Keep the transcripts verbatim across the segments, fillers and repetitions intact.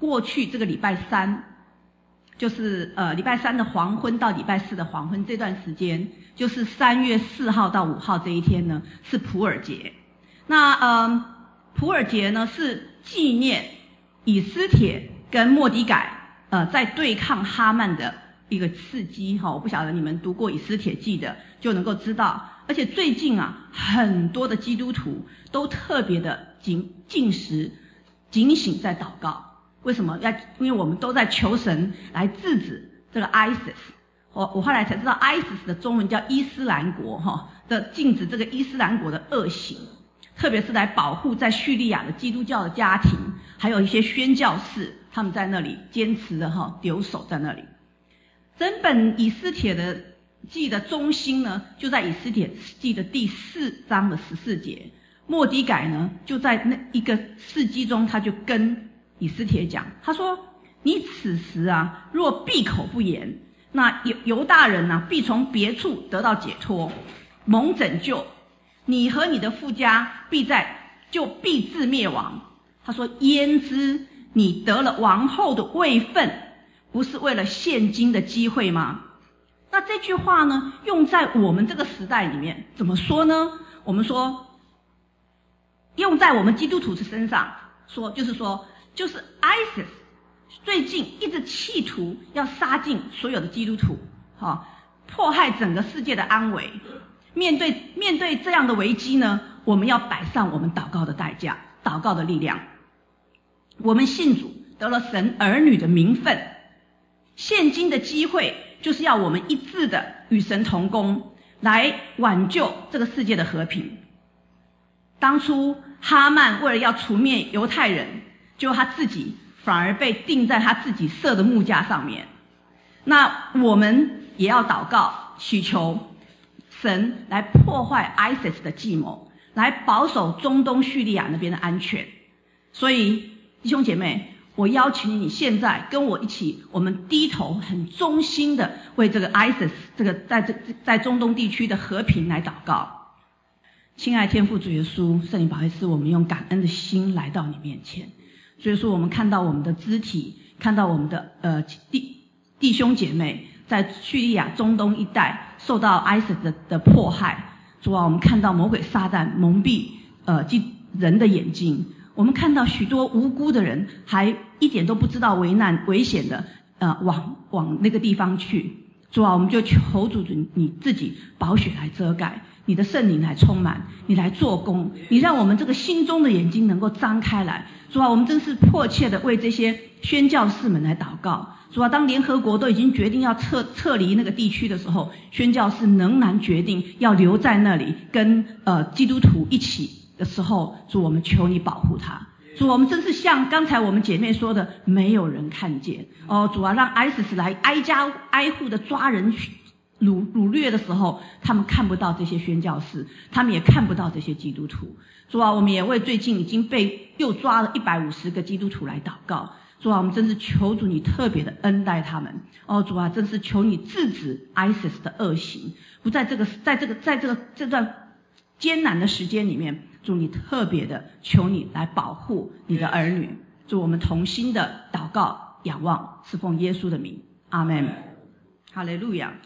过去这个礼拜三，就是呃礼拜三的黄昏到礼拜四的黄昏这段时间，就是三月四号到五号这一天呢，是普尔节。那呃普尔节呢是纪念以斯帖跟末底改呃在对抗哈曼的一个事迹哈。我不晓得你们读过以斯帖记的就能够知道，而且最近啊很多的基督徒都特别的警禁食警醒在祷告。为什么？要因为我们都在求神来制止这个 I S I S。我我后来才知道 I S I S 的中文叫伊斯兰国哈的，禁止这个伊斯兰国的恶行，特别是来保护在叙利亚的基督教的家庭，还有一些宣教士，他们在那里坚持的哈留守在那里。整本以斯帖的记的中心呢，就在以斯帖记的第四章的十四节。末底改呢，就在那一个事迹中，他就跟以斯帖讲，他说：“你此时啊，若闭口不言，那犹犹大人啊，必从别处得到解脱，蒙拯救；你和你的父家必在就必自灭亡。”他说：“焉知你得了王后的位分，不是为了现今的机会吗？”那这句话呢，用在我们这个时代里面怎么说呢？我们说，用在我们基督徒的身上说，就是说，就是 I S I S 最近一直企图要杀尽所有的基督徒，哈，迫害整个世界的安危。面对面对这样的危机呢，我们要摆上我们祷告的代价，祷告的力量。我们信主，得了神儿女的名分，现今的机会就是要我们一致的与神同工，来挽救这个世界的和平。当初哈曼为了要除灭犹太人，结果他自己反而被钉在他自己设的木架上面。那我们也要祷告，祈求神来破坏 I S I S 的计谋，来保守中东叙利亚那边的安全。所以弟兄姐妹，我邀请你现在跟我一起，我们低头很忠心的为这个 I S I S 这个在这在中东地区的和平来祷告。亲爱天父主耶稣，圣灵保惠师，我们用感恩的心来到你面前。所以说我们看到我们的肢体，看到我们的呃弟弟兄姐妹在叙利亚中东一带受到 I S I S 的, 的迫害。主啊，我们看到魔鬼撒旦蒙蔽呃人的眼睛，我们看到许多无辜的人还一点都不知道危难危险的呃往往那个地方去。主啊，我们就求主你自己宝血来遮盖，你的圣灵来充满，你来做工，你让我们这个心中的眼睛能够张开来。主啊，我们真是迫切的为这些宣教士们来祷告。主啊，当联合国都已经决定要撤撤离那个地区的时候，宣教士仍然决定要留在那里跟呃基督徒一起的时候，主，我们求你保护他。主，我们真是像刚才我们姐妹说的，没有人看见哦。主啊，让 I S I S 来挨家挨户的抓人掳掳掠的时候，他们看不到这些宣教士，他们也看不到这些基督徒。主啊，我们也为最近已经被又抓了一百五十个基督徒来祷告。主啊，我们真是求主你特别的恩待他们哦。主啊，真是求你制止 I S I S 的恶行，不在这个在这个在这个这段艰难的时间里面，主你特别的求你来保护你的儿女。主，我们同心的祷告仰望，是奉耶稣的名，阿们。哈利路亚。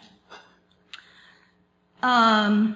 嗯，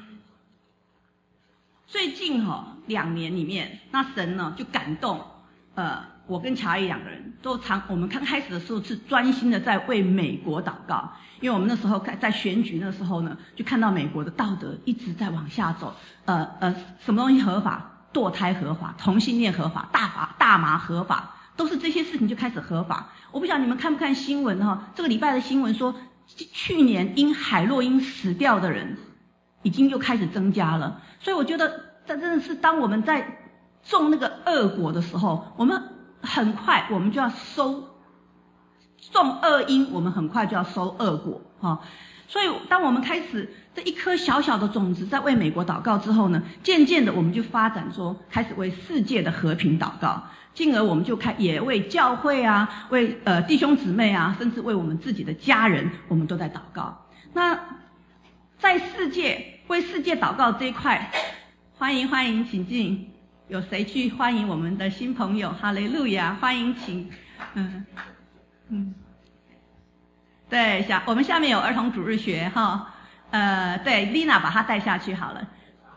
最近哈、哦、两年里面，那神呢就感动呃我跟乔伊两个人都常，我们刚开始的时候是专心的在为美国祷告，因为我们那时候在选举那时候呢，就看到美国的道德一直在往下走，呃呃，什么东西合法，堕胎合法，同性恋合法，大法大麻合法，都是这些事情就开始合法。我不晓得你们看不看新闻哈、哦？这个礼拜的新闻说，去年因海洛因死掉的人已经又开始增加了，所以我觉得这真的是当我们在种那个恶果的时候，我们很快我们就要收种恶因，我们很快就要收恶果哈。所以当我们开始这一颗小小的种子在为美国祷告之后呢，渐渐的我们就发展说开始为世界的和平祷告，进而我们就开也为教会啊，为呃弟兄姊妹啊，甚至为我们自己的家人，我们都在祷告。那在世界为世界祷告这一块，欢迎欢迎，请进。 有谁去欢迎我们的新朋友？哈利路亚，欢迎请，嗯嗯，对，下我们下面有儿童主日学哈，呃，对 ，Lina 把他带下去好了。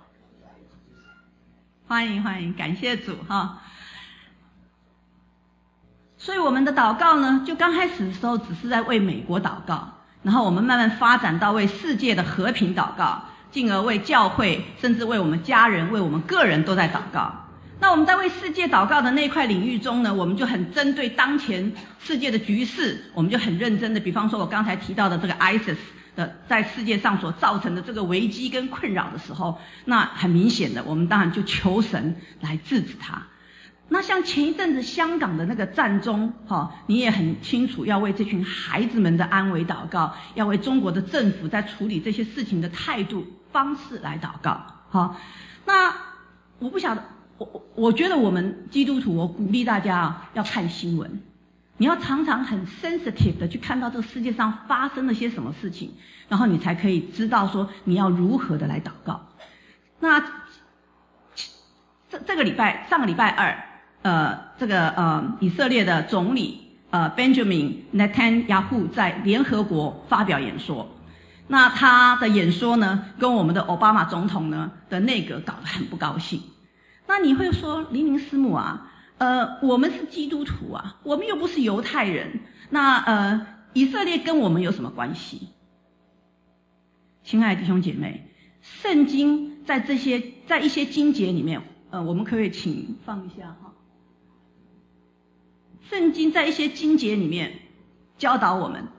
欢迎欢迎，感谢主哈。所以我们的祷告呢，就刚开始的时候只是在为美国祷告，然后我们慢慢发展到为世界的和平祷告，进而为教会，甚至为我们家人、为我们个人都在祷告。那我们在为世界祷告的那块领域中呢，我们就很针对当前世界的局势，我们就很认真的，比方说我刚才提到的这个 ISIS 的在世界上所造成的这个危机跟困扰的时候，那很明显的，我们当然就求神来制止它。那像前一阵子香港的那个战中，哈，你也很清楚要为这群孩子们的安危祷告，要为中国的政府在处理这些事情的态度方式来祷告，好。那我不晓得，我我我觉得我们基督徒，我鼓励大家啊，要看新闻，你要常常很 sensitive 的去看到这个世界上发生了些什么事情，然后你才可以知道说你要如何的来祷告。那这这个礼拜，上个礼拜二。呃，这个呃，以色列的总理呃 Benjamin Netanyahu 在联合国发表演说，那他的演说呢，跟我们的奥巴马总统呢的内阁搞得很不高兴。那你会说，林林师母啊，呃，我们是基督徒啊，我们又不是犹太人，那呃，以色列跟我们有什么关系？亲爱的弟兄姐妹，圣经在这些在一些经节里面，呃，我们可以请放一下哈。圣经在一些经节里面教导我们，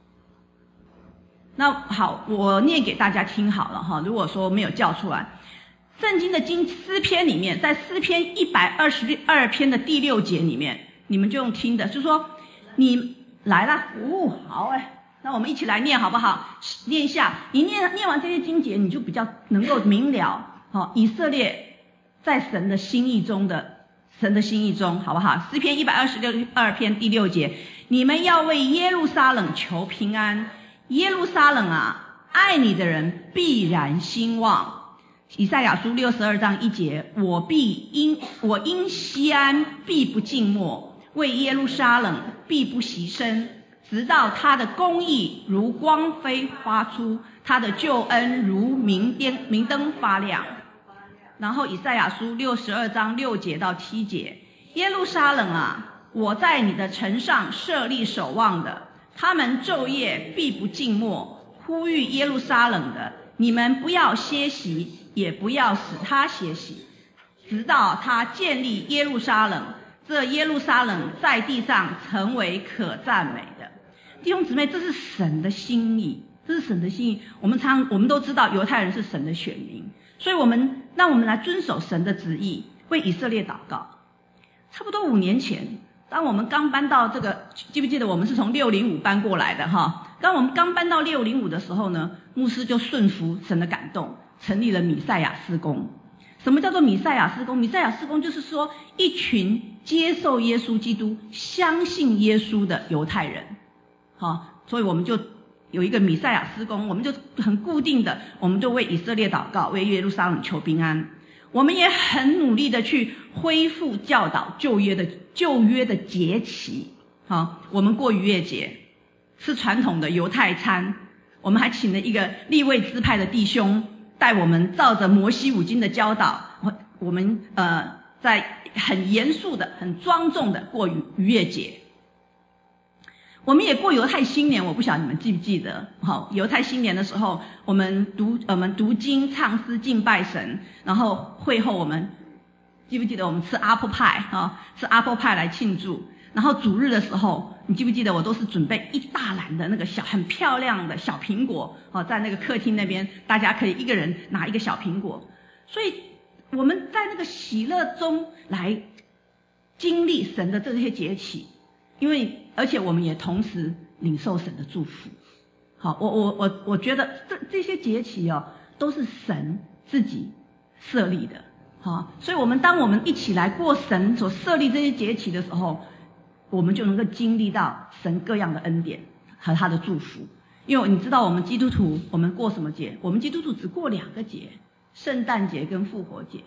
那好，我念给大家听好了哈。如果说没有叫出来，圣经的经诗篇里面，在诗篇一百二十二篇的第六节里面，你们就用听的，就是说你来了，哦，好哎，那我们一起来念好不好？念一下，你念念完这些经节，你就比较能够明了，好，以色列在神的心意中的。神的心意中，好不好？诗篇一百二十二篇第六节，你们要为耶路撒冷求平安，耶路撒冷啊，爱你的人必然兴旺。以赛亚书六十二章一节，我必因我因西安必不静默，为耶路撒冷必不息声，直到他的公义如光辉发出，他的救恩如明灯明灯发亮。然后以赛亚书六十二章六节到七节，耶路撒冷啊，我在你的城上设立守望的，他们昼夜必不静默，呼吁耶路撒冷的，你们不要歇息，也不要使他歇息，直到他建立耶路撒冷，这耶路撒冷在地上成为可赞美的。弟兄姊妹，这是神的心意，这是神的心意。我们常我们都知道犹太人是神的选民，所以我们让我们来遵守神的旨意，为以色列祷告。差不多五年前，当我们刚搬到这个，记不记得我们是从六零五搬过来的哈？当我们刚搬到六零五的时候呢，牧师就顺服神的感动，成立了米赛亚事工。什么叫做米赛亚事工？米赛亚事工就是说，一群接受耶稣基督、相信耶稣的犹太人，好，所以我们就有一个米赛亚事工，我们就很固定的，我们就为以色列祷告，为耶路撒冷求平安。我们也很努力的去恢复教导旧约的旧约的节期，好，我们过逾越节，吃传统的犹太餐，我们还请了一个利未支派的弟兄带我们照着摩西五经的教导，我们呃在很严肃的、很庄重的过逾越节。我们也过犹太新年，我不晓得你们记不记得，好，犹太新年的时候，我们读我们读经、唱诗、敬拜神，然后会后我们记不记得我们吃 apple pie 啊，吃 apple pie 来庆祝。然后主日的时候，你记不记得我都是准备一大篮的那个小很漂亮的小苹果，哦，在那个客厅那边，大家可以一个人拿一个小苹果。所以我们在那个喜乐中来经历神的这些节期。因为而且我们也同时领受神的祝福。好，我我我我觉得这这些节期哦，都是神自己设立的。好，所以我们当我们一起来过神所设立这些节期的时候，我们就能够经历到神各样的恩典和他的祝福。因为你知道我们基督徒我们过什么节？我们基督徒只过两个节，圣诞节跟复活节。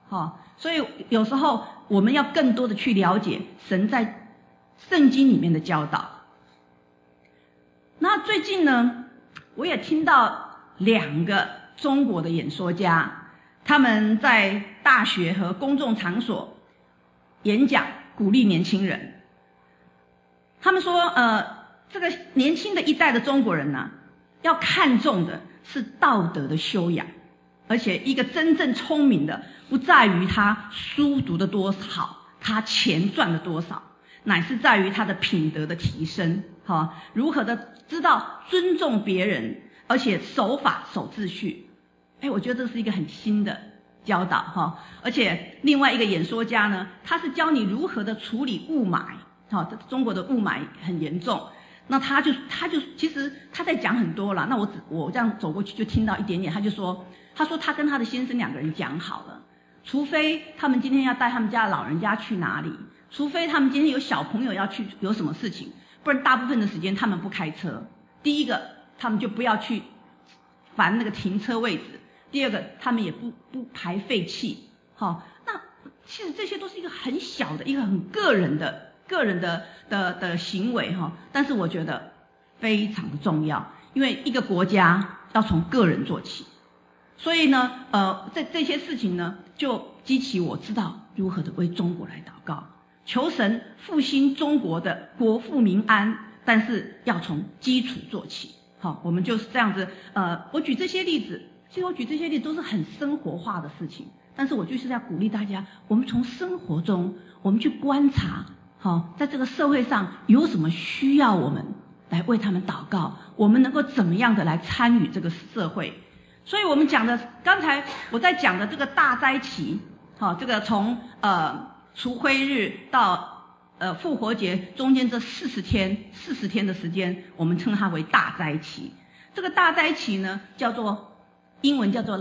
哈。所以有时候我们要更多的去了解神在圣经里面的教导。那最近呢，我也听到两个中国的演说家，他们在大学和公众场所演讲，鼓励年轻人。他们说，呃，这个年轻的一代的中国人呢，要看重的是道德的修养，而且一个真正聪明的，不在于他书读的多少，他钱赚的多少，乃是在于他的品德的提升，哈，如何的知道尊重别人，而且守法守秩序。哎，我觉得这是一个很新的教导哈。而且另外一个演说家呢，他是教你如何的处理雾霾，哈，中国的雾霾很严重。那他就他就其实他在讲很多啦，那我只我这样走过去就听到一点点，他就说，他说他跟他的先生两个人讲好了，除非他们今天要带他们家的老人家去哪里，除非他们今天有小朋友要去有什么事情，不然大部分的时间他们不开车。第一个，他们就不要去烦那个停车位置；第二个，他们也不不排废气。好，那其实这些都是一个很小的一个很个人的个人的的的行为哈，但是我觉得非常的重要，因为一个国家要从个人做起。所以呢，呃，这这些事情呢，就激起我知道如何的为中国来祷告，求神复兴中国的国富民安，但是要从基础做起。好，我们就是这样子。呃，我举这些例子，其实我举这些例子都是很生活化的事情，但是我就是要鼓励大家，我们从生活中，我们去观察，好，在这个社会上有什么需要我们来为他们祷告，我们能够怎么样的来参与这个社会。所以我们讲的，刚才我在讲的这个大灾期，好，这个从呃除灰日到呃复活节中间这四十天，四十天的时间，我们称它为大灾期。这个大灾期呢，叫做英文叫做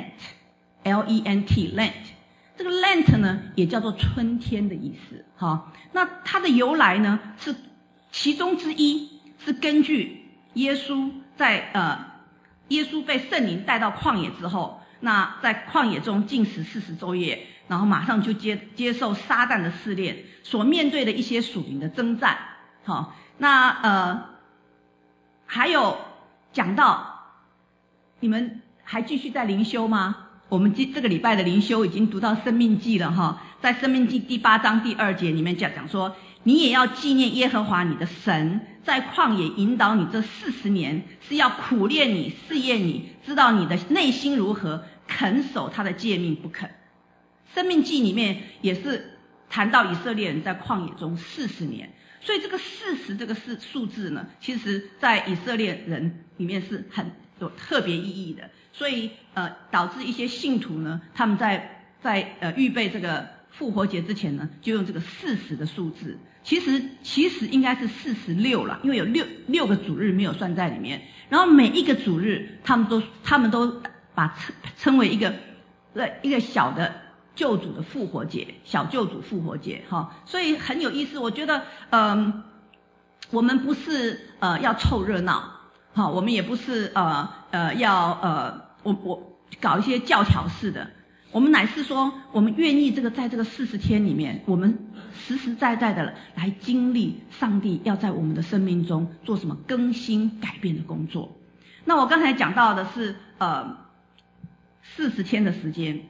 Lent，L E N T，Lent。这个 Lent 呢，也叫做春天的意思，哈。那它的由来呢，是其中之一是根据耶稣在呃。耶稣被圣灵带到旷野之后，那在旷野中禁食四十昼夜，然后马上就接接受撒旦的试炼，所面对的一些属灵的征战。好，那呃还有讲到，你们还继续在灵修吗？我们这这个礼拜的灵修已经读到申命记了哈，在申命记第八章第二节里面讲讲说，你也要纪念耶和华你的神，在旷野引导你这四十年，是要苦练你、试验你，知道你的内心如何，肯守他的诫命不肯。申命记里面也是谈到以色列人在旷野中四十年，所以这个四十这个数数字呢，其实在以色列人里面是很有特别意义的。所以呃，导致一些信徒呢，他们在在呃预备这个复活节之前呢，就用这个四十的数字。其实其实应该是四十六了，因为有六六个主日没有算在里面。然后每一个主日，他们都他们都把称称为一个呃一个小的救主的复活节，小救主复活节哈。所以很有意思，我觉得嗯、呃，我们不是呃要凑热闹。好，我们也不是呃呃要呃我我搞一些教条式的，我们乃是说，我们愿意这个在这个四十天里面，我们实实在在的来经历上帝要在我们的生命中做什么更新改变的工作。那我刚才讲到的是呃四十天的时间，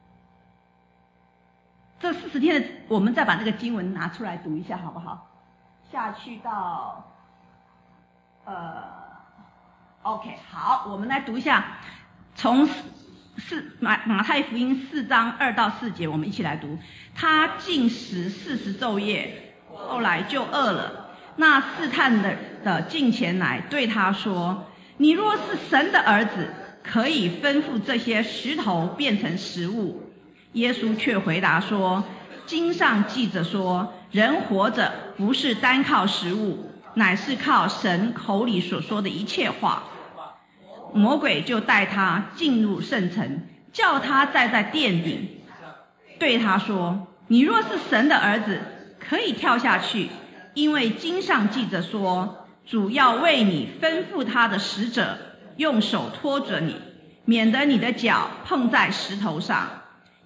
这四十天的，我们再把那个经文拿出来读一下好不好？下去到呃。OK， 好，我们来读一下，从四马马太福音四章二到四节，我们一起来读。他禁食四十昼夜，后来就饿了。那试探的的近前来对他说：“你若是神的儿子，可以吩咐这些石头变成食物。”耶稣却回答说：“经上记着说，人活着不是单靠食物，乃是靠神口里所说的一切话。”魔鬼就带他进入圣城，叫他站在殿顶，对他说：“你若是神的儿子，可以跳下去，因为经上记着说，主要为你吩咐他的使者，用手托着你，免得你的脚碰在石头上。”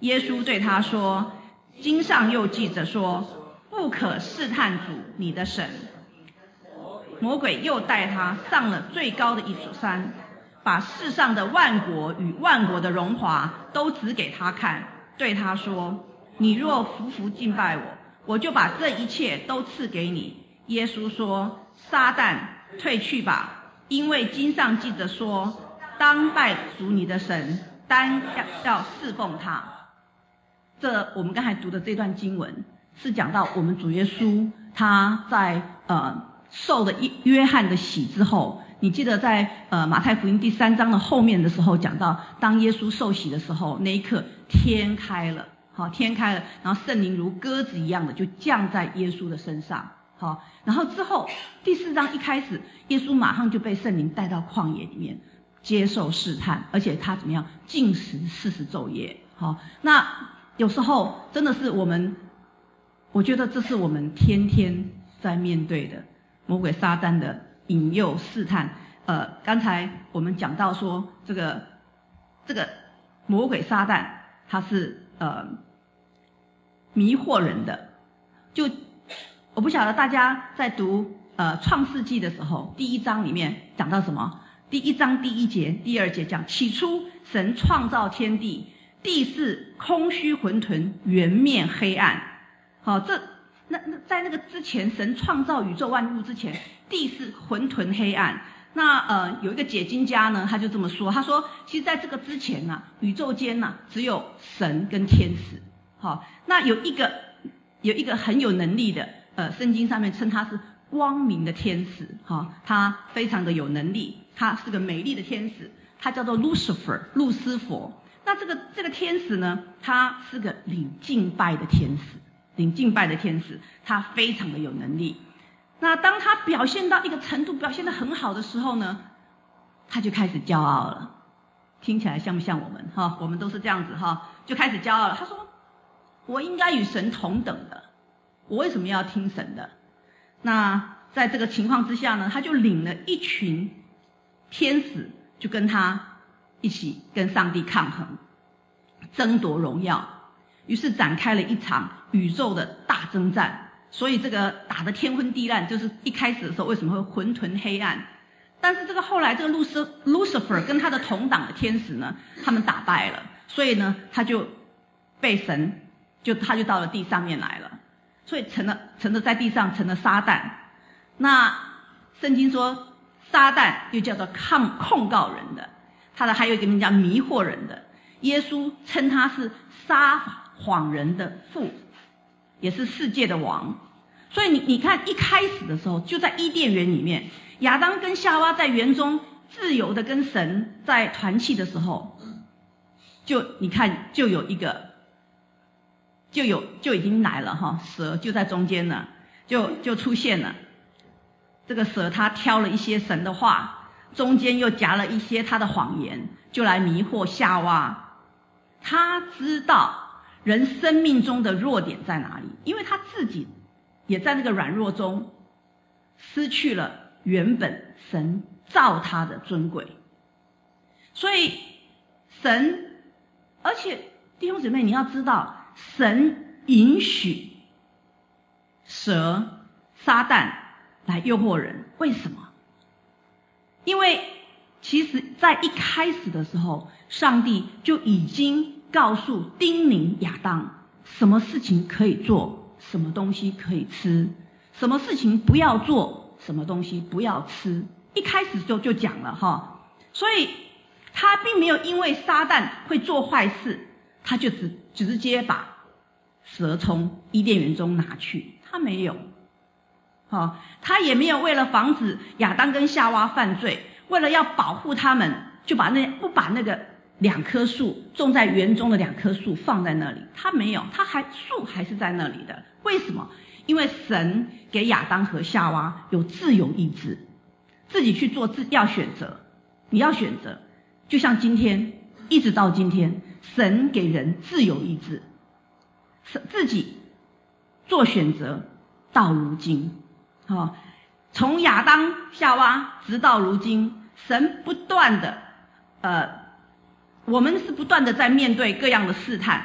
耶稣对他说，经上又记着说，不可试探主你的神。魔鬼又带他上了最高的一座山，把世上的万国与万国的荣华都指给他看，对他说，你若服服敬拜我，我就把这一切都赐给你。耶稣说，撒旦，退去吧，因为经上记着说，当拜主你的神，单要侍奉他。这我们刚才读的这段经文是讲到我们主耶稣他在呃受了约翰的洗之后，你记得在呃马太福音第三章的后面的时候讲到，当耶稣受洗的时候，那一刻天开了，好，天开了，然后圣灵如鸽子一样的就降在耶稣的身上，好，然后之后第四章一开始，耶稣马上就被圣灵带到旷野里面接受试探，而且他怎么样禁食四十昼夜，好，那有时候真的是我们，我觉得这是我们天天在面对的魔鬼撒旦的引诱试探。呃，刚才我们讲到说，这个这个魔鬼撒旦他是呃迷惑人的。就我不晓得大家在读呃创世纪的时候，第一章里面讲到什么？第一章第一节、第二节讲，起初神创造天地，地是空虚混沌，原面黑暗。好，这那那在那个之前，神创造宇宙万物之前，地是混沌黑暗。那呃有一个解经家呢，他就这么说，他说，其实在这个之前呢、啊，宇宙间呢、啊、只有神跟天使。好，那有一个有一个很有能力的，呃，圣经上面称他是光明的天使，哈，他非常的有能力，他是个美丽的天使，他叫做 Lucifer 路斯佛。那这个这个天使呢，他是个领敬拜的天使，领敬拜的天使，他非常的有能力。那当他表现到一个程度，表现得很好的时候呢，他就开始骄傲了。听起来像不像我们哈？我们都是这样子哈，就开始骄傲了。他说，我应该与神同等的，我为什么要听神的？那在这个情况之下呢，他就领了一群天使，就跟他一起跟上帝抗衡，争夺荣耀，于是展开了一场宇宙的大征战。所以这个打得天昏地暗，就是一开始的时候为什么会混沌黑暗？但是这个后来这个路斯 Lucifer 跟他的同党的天使呢，他们打败了，所以呢他就被神就他就到了地上面来了，所以成了成了在地上成了撒旦。那圣经说撒旦又叫做控控告人的，他的还有一个名叫迷惑人的。耶稣称他是撒谎人的父，也是世界的王。所以你你看一开始的时候，就在伊甸园里面，亚当跟夏娃在园中自由的跟神在团契的时候，就你看就有一个就有就已经来了哈，蛇就在中间了，就就出现了。这个蛇他挑了一些神的话，中间又夹了一些他的谎言，就来迷惑夏娃。他知道人生命中的弱点在哪里，因为他自己也在那个软弱中失去了原本神造他的尊贵。所以神，而且弟兄姊妹你要知道，神允许蛇撒旦来诱惑人，为什么？因为其实在一开始的时候，上帝就已经告诉叮咛亚当，什么事情可以做，什么东西可以吃，什么事情不要做，什么东西不要吃，一开始就就讲了哈。所以他并没有因为撒旦会做坏事，他就只直接把蛇从伊甸园中拿去，他没有。好，他也没有为了防止亚当跟夏娃犯罪，为了要保护他们，就把那不把那个两棵树种在园中的两棵树放在那里，他没有，他还树还是在那里的。为什么？因为神给亚当和夏娃有自由意志，自己去做自要选择，你要选择，就像今天一直到今天，神给人自由意志，自己做选择到如今。哦，从亚当夏娃直到如今，神不断的呃我们是不断的在面对各样的试探，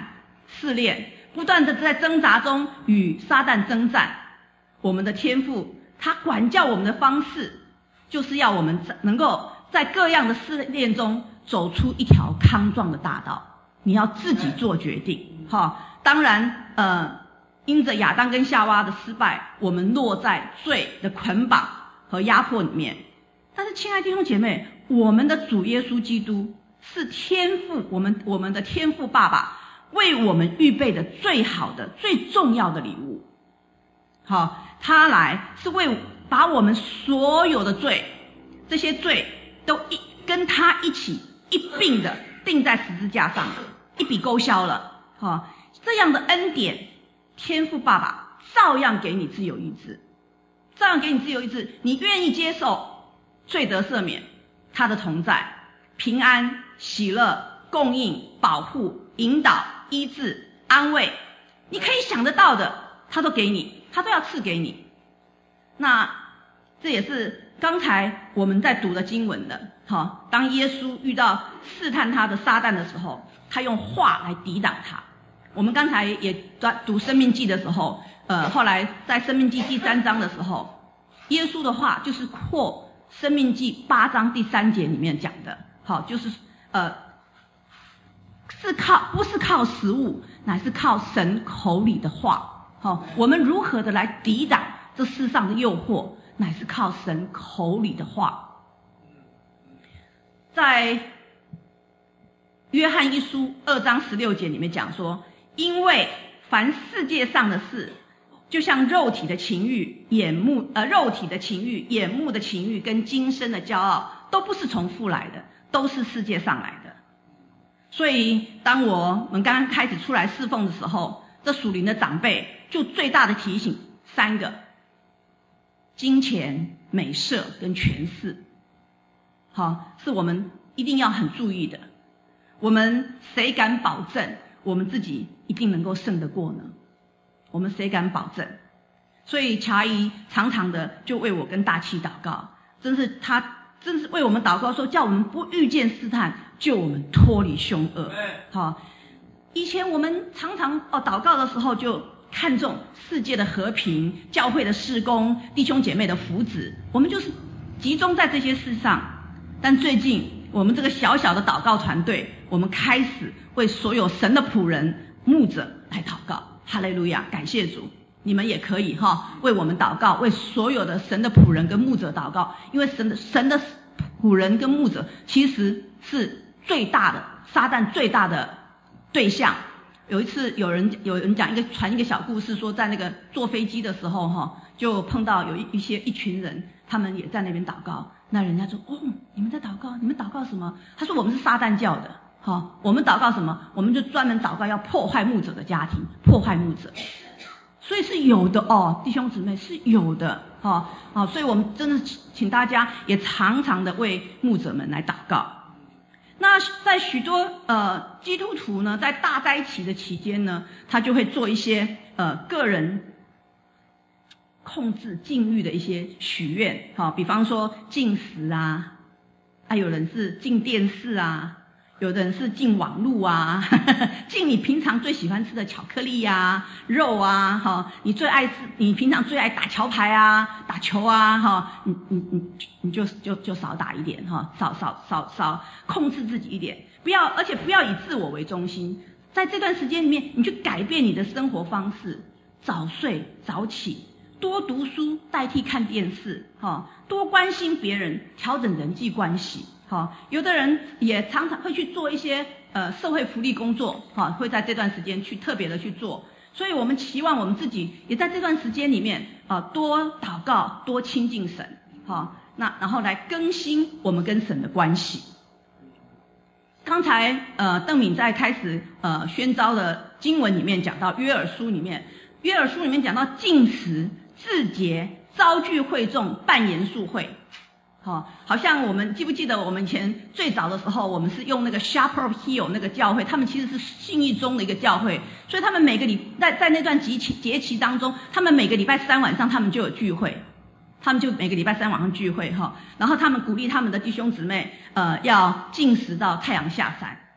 试炼，不断的在挣扎中与撒旦征战。我们的天父他管教我们的方式，就是要我们能够在各样的试炼中走出一条康壮的大道。你要自己做决定，哈。当然，呃，因着亚当跟夏娃的失败，我们落在罪的捆绑和压迫里面。但是，亲爱的弟兄姐妹，我们的主耶稣基督是天父，我们我们的天父爸爸为我们预备的最好的、最重要的礼物。好，他来是为把我们所有的罪，这些罪都一跟他一起一并的钉在十字架上，一笔勾销了。好，这样的恩典，天父爸爸照样给你自由意志，照样给你自由意志。你愿意接受罪得赦免，他的同在、平安、喜乐、供应、保护、引导、医治、安慰，你可以想得到的，他都给你，他都要赐给你。那这也是刚才我们在读的经文的。好，当耶稣遇到试探他的撒旦的时候，他用话来抵挡他。我们刚才也读申命记的时候，呃，后来在申命记第三章的时候，耶稣的话就是扩申命记八章第三节里面讲的。好，就是呃，是靠不是靠食物，乃是靠神口里的话。好，我们如何的来抵挡这世上的诱惑，乃是靠神口里的话。在约翰一书二章十六节里面讲说，因为凡世界上的事，就像肉体的情欲、眼目呃肉体的情欲、眼目的情欲跟今生的骄傲，都不是从父来的，都是世界上来的。所以当我们刚刚开始出来侍奉的时候，这属灵的长辈就最大的提醒三个：金钱、美色跟权势。好，是我们一定要很注意的。我们谁敢保证我们自己一定能够胜得过呢？我们谁敢保证？所以乔阿姨常常的就为我跟大气祷告，真是她真是为我们祷告说，叫我们不遇见试探，救我们脱离凶恶。好，以前我们常常哦祷告的时候就看重世界的和平、教会的事工、弟兄姐妹的福祉，我们就是集中在这些事上。但最近我们这个小小的祷告团队，我们开始为所有神的仆人、牧者来祷告。哈利路亚，感谢主！你们也可以哈为我们祷告，为所有的神的仆人跟牧者祷告，因为神的神的仆人跟牧者其实是最大的撒旦最大的对象。有一次有人有人讲一个传一个小故事，说在那个坐飞机的时候哈，就碰到有一一些一群人，他们也在那边祷告。那人家说，哦，你们在祷告，你们祷告什么？他说我们是撒旦教的。好，我们祷告什么？我们就专门祷告要破坏牧者的家庭，破坏牧者。所以是有的哦，弟兄姊妹是有的。好，好，所以我们真的请大家也常常的为牧者们来祷告。那在许多呃基督徒呢，在大灾期的期间呢，他就会做一些呃个人控制禁欲的一些许愿，好，比方说禁食啊，啊有人是禁电视啊，有的人是禁网路啊，呵呵禁你平常最喜欢吃的巧克力啊、肉啊，哈，你最爱吃，你平常最爱打桥牌啊、打球啊，哈，你你你你就就就少打一点哈，少少少少控制自己一点，不要，而且不要以自我为中心，在这段时间里面，你去改变你的生活方式，早睡早起。多读书代替看电视，哈，多关心别人，调整人际关系，哈。有的人也常常会去做一些呃社会福利工作，哈，会在这段时间去特别的去做。所以我们期望我们自己也在这段时间里面啊，多祷告，多亲近神，哈，那然后来更新我们跟神的关系。刚才呃邓敏在开始呃宣召的经文里面讲到约珥书里面，约珥书里面讲到禁食、自洁、招聚会众、办严肃会。好，好像我们记不记得我们以前最早的时候，我们是用那个 Shepherd Hill 那个教会，他们其实是信义中的一个教会，所以他们每个礼在在那段节期节期当中，他们每个礼拜三晚上他们就有聚会，他们就每个礼拜三晚上聚会哈，然后他们鼓励他们的弟兄姊妹呃要禁食到太阳下山。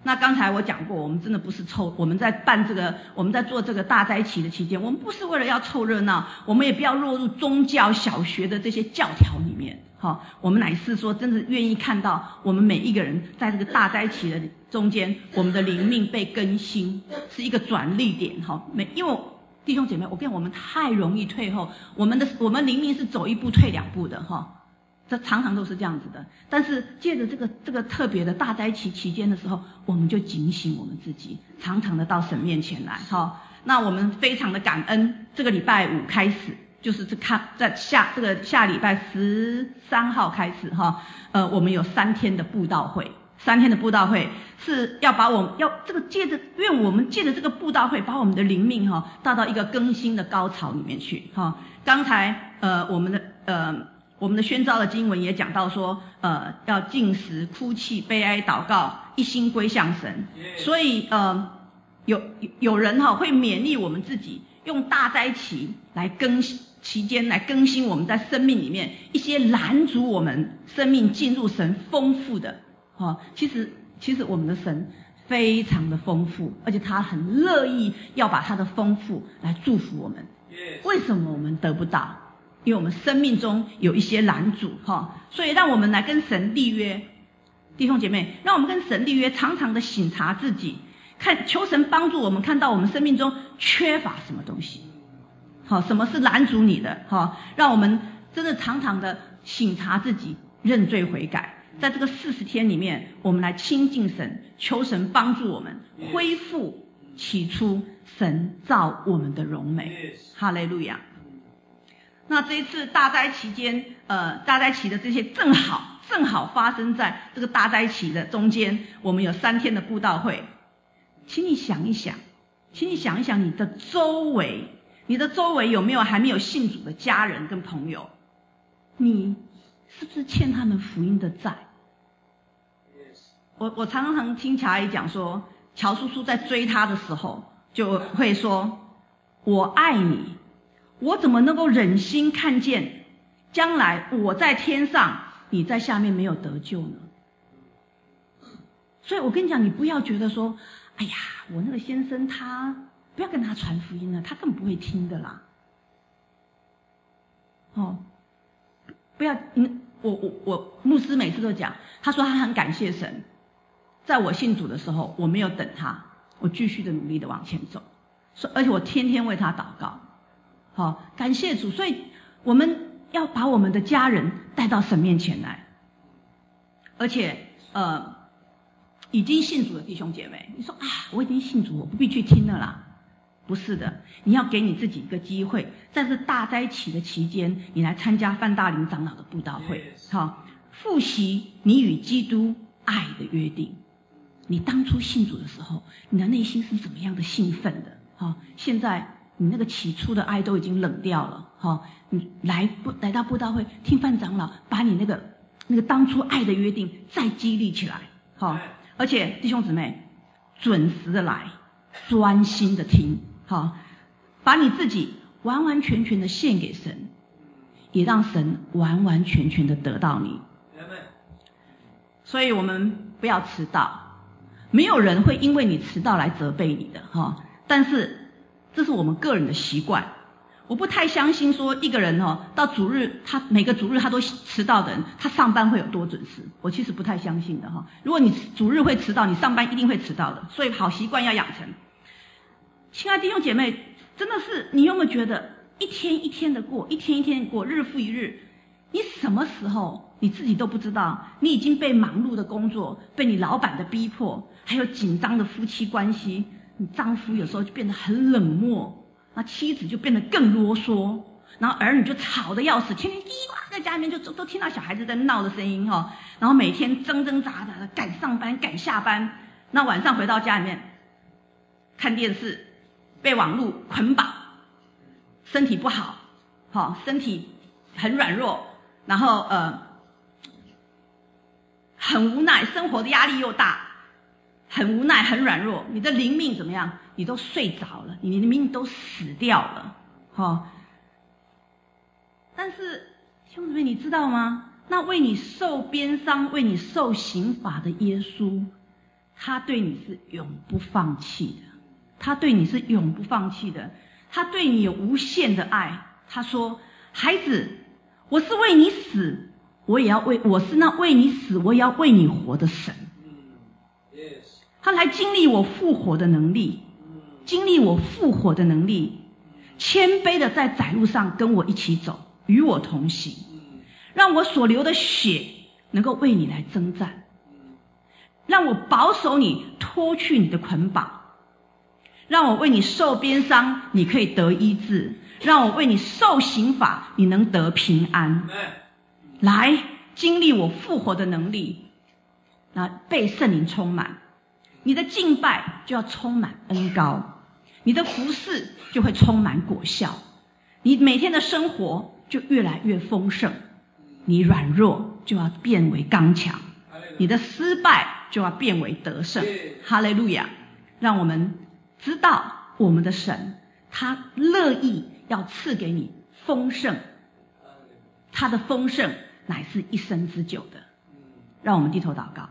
那刚才我讲过，我们真的不是凑，我们在办这个，我们在做这个大斋期的期间，我们不是为了要凑热闹，我们也不要落入宗教小学的这些教条里面，好，我们乃是说真的愿意看到我们每一个人在这个大斋期的中间，我们的灵命被更新，是一个转捩点，好，每因为弟兄姐妹，我跟你讲，我们太容易退后，我们的我们灵命是走一步退两步的哈。这常常都是这样子的，但是借着这个这个特别的大斋期期间的时候，我们就警醒我们自己，常常的到神面前来哈。那我们非常的感恩，这个礼拜五开始，就是这看在下这个下礼拜十三号开始哈，呃，我们有三天的布道会，三天的布道会是要把我们要这个借着，愿我们借着这个布道会，把我们的灵命哈带到一个更新的高潮里面去哈。刚才呃我们的呃。我们的宣召的经文也讲到说，呃，要禁食、哭泣、悲哀、祷告，一心归向神。所以，呃，有有人哈、哦、会勉励我们自己，用大斋期来更期间来更新我们在生命里面一些拦阻我们生命进入神丰富的。哦，其实其实我们的神非常的丰富，而且他很乐意要把他的丰富来祝福我们。为什么我们得不到？因为我们生命中有一些拦阻哈，所以让我们来跟神立约，弟兄姐妹，让我们跟神立约，常常的省察自己，看求神帮助我们看到我们生命中缺乏什么东西，好，什么是拦阻你的哈，让我们真的常常的省察自己，认罪悔改，在这个四十天里面，我们来亲近神，求神帮助我们恢复起初神造我们的荣美，哈利路亚。那这一次大斋期间，呃，大斋期的这些正好正好发生在这个大斋期的中间，我们有三天的布道会，请你想一想，请你想一想你的周围，你的周围有没有还没有信主的家人跟朋友？你是不是欠他们福音的债？我我常常听乔阿姨讲说，乔叔叔在追她的时候就会说，我爱你。我怎么能够忍心看见将来我在天上，你在下面没有得救呢？所以我跟你讲，你不要觉得说，哎呀，我那个先生他不要跟他传福音了，他根本不会听的啦。哦，不要，嗯，我我我牧师每次都讲，他说他很感谢神，在我信主的时候，我没有等他，我继续的努力的往前走，所而且我天天为他祷告。好，感谢主，所以我们要把我们的家人带到神面前来，而且呃，已经信主的弟兄姐妹，你说啊，我已经信主，我不必去听了啦。不是的，你要给你自己一个机会，在这大斋期的期间，你来参加范大林长老的布道会，好，复习你与基督爱的约定。你当初信主的时候，你的内心是怎么样的兴奋的？好，现在。你那个起初的爱都已经冷掉了，哈！你来不来到布道会听范长老，把你那个那个当初爱的约定再激励起来，哈！而且弟兄姊妹，准时的来，专心的听，哈！把你自己完完全全的献给神，也让神完完全全的得到你。所以我们不要迟到，没有人会因为你迟到来责备你的，哈！但是这是我们个人的习惯，我不太相信说一个人哦，到主日他每个主日他都迟到的人，他上班会有多准时？我其实不太相信的哈。如果你主日会迟到，你上班一定会迟到的，所以好习惯要养成。亲爱的弟兄姐妹，真的是你有没有觉得一天一天的过，一天一天的过，日复一日，你什么时候你自己都不知道，你已经被忙碌的工作，被你老板的逼迫，还有紧张的夫妻关系。你丈夫有时候就变得很冷漠，那妻子就变得更啰嗦，然后儿女就吵得要死，天天叽哇在家里面就都听到小孩子在闹的声音哈，然后每天挣挣扎扎的赶上班赶下班，那晚上回到家里面看电视，被网络捆绑，身体不好，好身体很软弱，然后呃很无奈，生活的压力又大。很无奈，很软弱，你的灵命怎么样？你都睡着了，你的命都死掉了，哈。但是兄弟们，你知道吗？那为你受鞭伤、为你受刑罚的耶稣， 他对你是永不放弃的，他对你是永不放弃的，他对你有无限的爱。他说，孩子，我是为你死，我也要为我是那为你死我也要为你活的神。他来经历我复活的能力，经历我复活的能力，谦卑的在窄路上跟我一起走，与我同行，让我所流的血能够为你来征战，让我保守你，脱去你的捆绑，让我为你受鞭伤，你可以得医治，让我为你受刑罚，你能得平安。来经历我复活的能力，那被圣灵充满，你的敬拜就要充满恩膏，你的服事就会充满果效，你每天的生活就越来越丰盛，你软弱就要变为刚强，你的失败就要变为得胜。哈利路亚！让我们知道我们的神，他乐意要赐给你丰盛，他的丰盛乃是一生之久的。让我们低头祷告。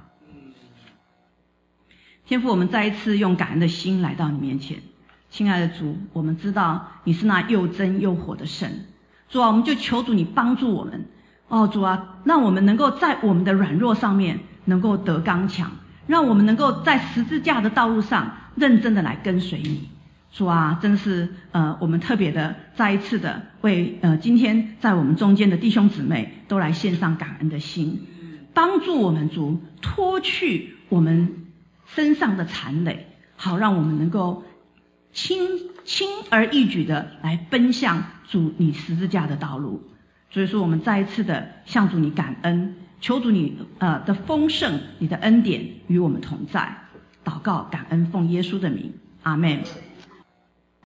天父，我们再一次用感恩的心来到你面前。亲爱的主，我们知道你是那又真又活的神。主啊，我们就求主你帮助我们。哦，主啊，让我们能够在我们的软弱上面能够得刚强，让我们能够在十字架的道路上认真的来跟随你。主啊，真是呃，我们特别的再一次的为呃今天在我们中间的弟兄姊妹都来献上感恩的心，帮助我们主脱去我们身上的残累，好让我们能够轻轻而易举的来奔向主你十字架的道路。所以说我们再一次的向主你感恩，求主你呃的丰盛，你的恩典与我们同在。祷告感恩奉耶稣的名，阿们。